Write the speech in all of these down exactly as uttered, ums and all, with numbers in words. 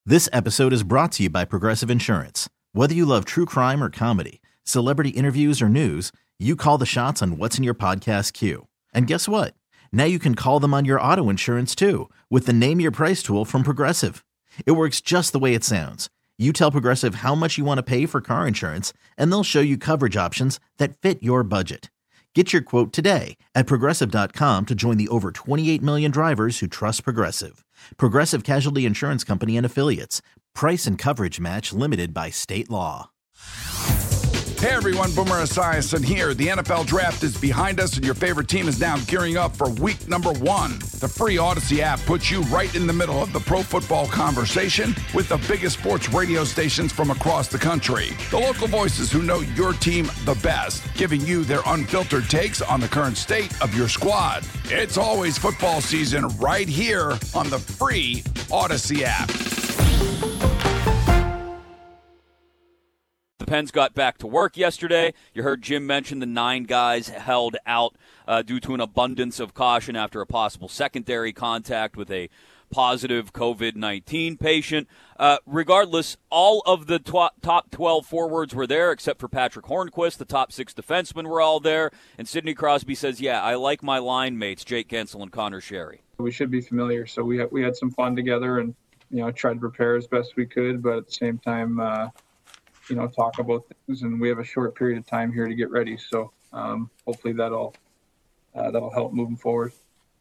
This episode is brought to you by Progressive Insurance. Whether you love true crime or comedy, celebrity interviews or news, you call the shots on what's in your podcast queue. And guess what? Now you can call them on your auto insurance too with the Name Your Price tool from Progressive. It works just the way it sounds. You tell Progressive how much you want to pay for car insurance, and they'll show you coverage options that fit your budget. Get your quote today at Progressive dot com to join the over twenty-eight million drivers who trust Progressive. Progressive Casualty Insurance Company and Affiliates. Price and coverage match limited by state law. Hey everyone, Boomer Esiason here. The N F L Draft is behind us and your favorite team is now gearing up for week number one. The free Odyssey app puts you right in the middle of the pro football conversation with the biggest sports radio stations from across the country. The local voices who know your team the best, giving you their unfiltered takes on the current state of your squad. It's always football season right here on the free Odyssey app. The Pens got back to work yesterday. You heard Jim mention the nine guys held out uh, due to an abundance of caution after a possible secondary contact with a positive covid nineteen patient. Uh, regardless, all of the tw- top twelve forwards were there except for Patrick Hornquist. The top six defensemen were all there. And Sidney Crosby says, yeah, I like my line mates, Jake Gensel and Connor Sherry. We should be familiar, so we had, we had some fun together and, you know, tried to prepare as best we could, but at the same time, uh, you know, talk about things, and we have a short period of time here to get ready. So um, hopefully that'll uh, that'll help moving forward.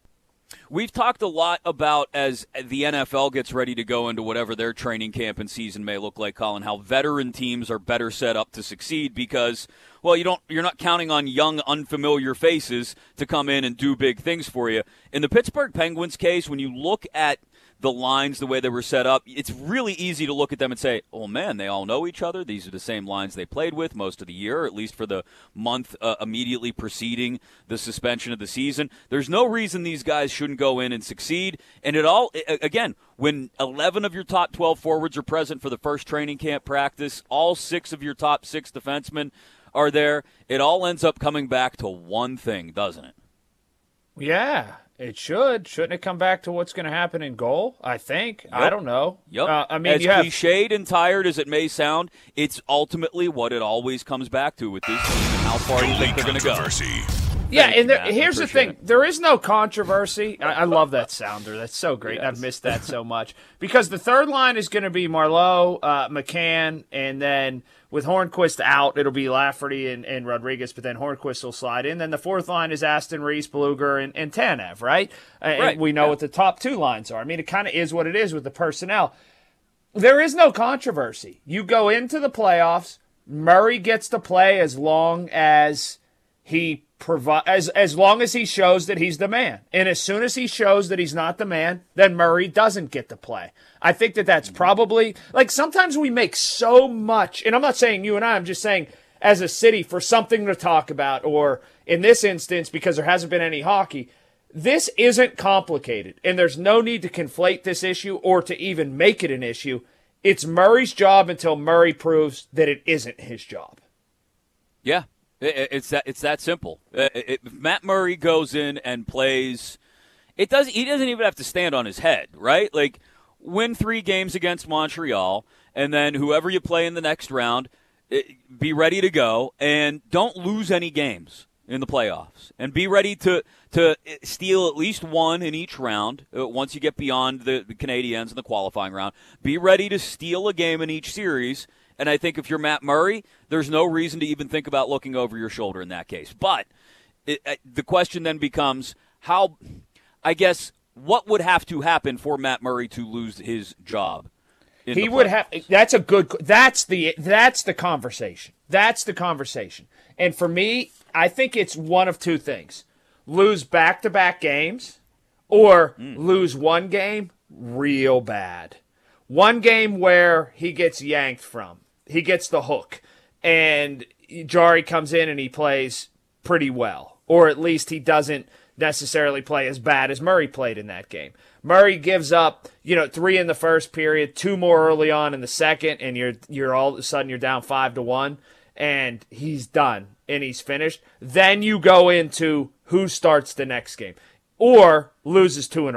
We've talked a lot about, as the N F L gets ready to go into whatever their training camp and season may look like, Colin, how veteran teams are better set up to succeed because, well, you don't, you're not counting on young, unfamiliar faces to come in and do big things for you. In the Pittsburgh Penguins case, when you look at the lines, the way they were set up, it's really easy to look at them and say, oh, man, they all know each other. These are the same lines they played with most of the year, or at least for the month uh, immediately preceding the suspension of the season. There's no reason these guys shouldn't go in and succeed. And it all, again, when eleven of your top twelve forwards are present for the first training camp practice, all six of your top six defensemen are there, it all ends up coming back to one thing, doesn't it? Yeah. It should. Shouldn't it come back to what's going to happen in goal? I think. Yep. I don't know. Yep. Uh, I mean, as you have... cliched and tired as it may sound, it's ultimately what it always comes back to with these teams and how far you think they're going to go. Yeah, Thank and there, you, Matt. here's the thing. It. There is no controversy. I, I love that sounder. That's so great. Yes. I've missed that so much. Because the third line is going to be Marleau, uh, McCann, and then with Hornquist out, it'll be Lafferty and, and Rodriguez, but then Hornquist will slide in. Then the fourth line is Aston Reese, Beluga, and, and Tanev, right? And right. we know yeah. what the top two lines are. I mean, it kind of is what it is with the personnel. There is no controversy. You go into the playoffs, Murray gets to play as long as he provi- as as long as he shows that he's the man. And as soon as he shows that he's not the man, then Murray doesn't get to play. I think that that's probably, like, sometimes we make so much, and I'm not saying you and I, I'm just saying as a city for something to talk about, or in this instance, because there hasn't been any hockey, this isn't complicated, and there's no need to conflate this issue or to even make it an issue. It's Murray's job until Murray proves that it isn't his job. Yeah. It's that it's that simple. If Matt Murray goes in and plays, it does. He doesn't even have to stand on his head, right? Like, win three games against Montreal, and then whoever you play in the next round, be ready to go, and don't lose any games in the playoffs, and be ready to to steal at least one in each round. Once you get beyond the, the Canadiens in the qualifying round, be ready to steal a game in each series. And I think if you're Matt Murray, there's no reason to even think about looking over your shoulder in that case. But it, uh, the question then becomes how, I guess, what would have to happen for Matt Murray to lose his job? He would have. That's a good. That's the. That's the conversation. That's the conversation. And for me, I think it's one of two things: lose back-to-back games, or mm. lose one game real bad. One game where he gets yanked from. He gets the hook, and Jari comes in and he plays pretty well, or at least he doesn't necessarily play as bad as Murray played in that game. Murray gives up, you know, three in the first period, two more early on in the second, and you're you're all of a sudden you're down five to one, and he's done and he's finished. Then you go into who starts the next game, or loses two in a row.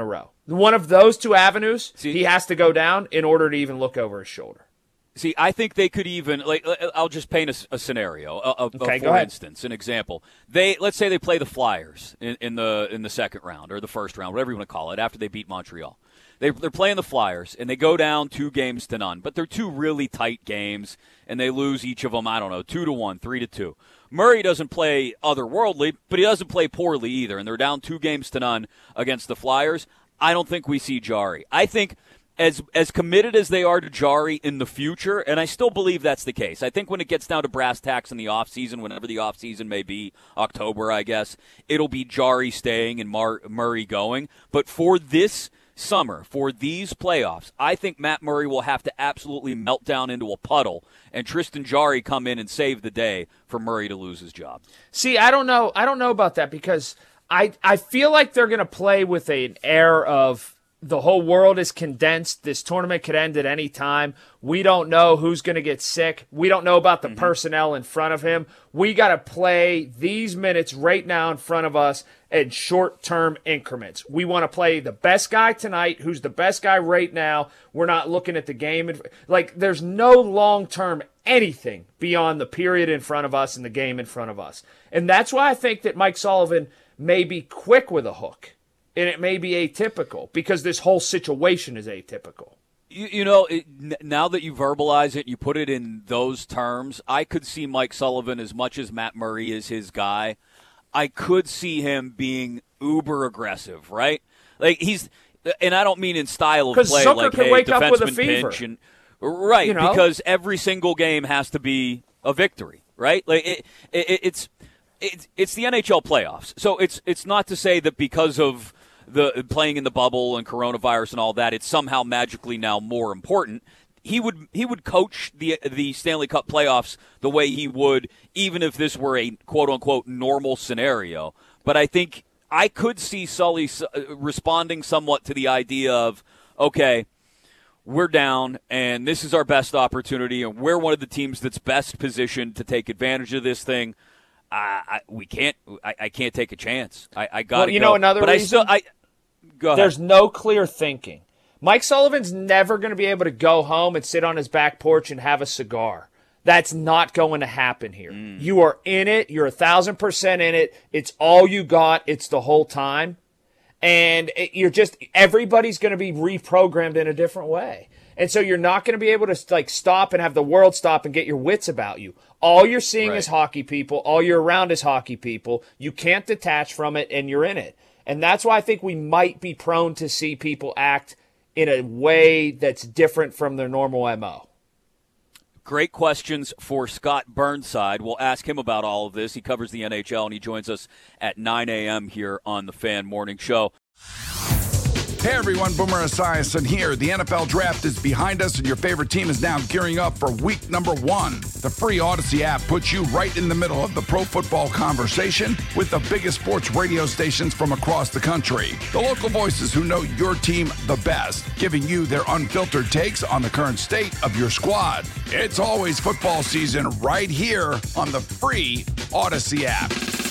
One of those two avenues, See, he has to go down in order to even look over his shoulder. See, I think they could even like. I'll just paint a, a scenario. A, a, okay, a, go for ahead. instance, an example. They let's say they play the Flyers in, in the in the second round or the first round, whatever you want to call it, after they beat Montreal. They, they're playing the Flyers, and they go down two games to none. But they're two really tight games, and they lose each of them, I don't know, two to one, three to two. Murray doesn't play otherworldly, but he doesn't play poorly either, and they're down two games to none against the Flyers. I don't think we see Jarry. I think as as committed as they are to Jarry in the future, and I still believe that's the case. I think when it gets down to brass tacks in the offseason, whenever the offseason may be, October, I guess, it'll be Jarry staying and Mar- Murray going. But for this summer, for these playoffs, I think Matt Murray will have to absolutely melt down into a puddle and Tristan Jarry come in and save the day for Murray to lose his job. See, I don't know. I don't know about that because I I feel like they're going to play with an air of the whole world is condensed. This tournament could end at any time. We don't know who's going to get sick. We don't know about the mm-hmm. personnel in front of him. We got to play these minutes right now in front of us in short-term increments. We want to play the best guy tonight, who's the best guy right now. We're not looking at the game. Like, there's no long-term anything beyond the period in front of us and the game in front of us. And that's why I think that Mike Sullivan may be quick with a hook. And it may be atypical because this whole situation is atypical. You, you know, it, now that you verbalize it, you put it in those terms, I could see Mike Sullivan, as much as Matt Murray is his guy, I could see him being uber aggressive, right? Like he's, and I don't mean in style of play, Zucker like could hey, wake up with a defenseman fever. pinch, and right, you know? Because every single game has to be a victory, right? Like it, it, it's. It's, it's the N H L playoffs, so it's it's not to say that because of the playing in the bubble and coronavirus and all that, it's somehow magically now more important. He would he would coach the the Stanley Cup playoffs the way he would even if this were a quote unquote normal scenario. But I think I could see Sully responding somewhat to the idea of, okay, we're down, and this is our best opportunity, and we're one of the teams that's best positioned to take advantage of this thing. I, I, we can't. I, I can't take a chance. I, I got to well, you go. know another but reason. I still. I go ahead. There's no clear thinking. Mike Sullivan's never going to be able to go home and sit on his back porch and have a cigar. That's not going to happen here. Mm. You are in it. You're a thousand percent in it. It's all you got. It's the whole time, and it, you're just everybody's going to be reprogrammed in a different way. And so you're not going to be able to like stop and have the world stop and get your wits about you. All you're seeing right. is hockey people. All you're around is hockey people. You can't detach from it, and you're in it. And that's why I think we might be prone to see people act in a way that's different from their normal M O. Great questions for Scott Burnside. We'll ask him about all of this. He covers the N H L, and he joins us at nine a.m. here on the Fan Morning Show. Hey everyone, Boomer Esiason here. The N F L Draft is behind us and your favorite team is now gearing up for week number one. The free Odyssey app puts you right in the middle of the pro football conversation with the biggest sports radio stations from across the country. The local voices who know your team the best, giving you their unfiltered takes on the current state of your squad. It's always football season right here on the free Odyssey app.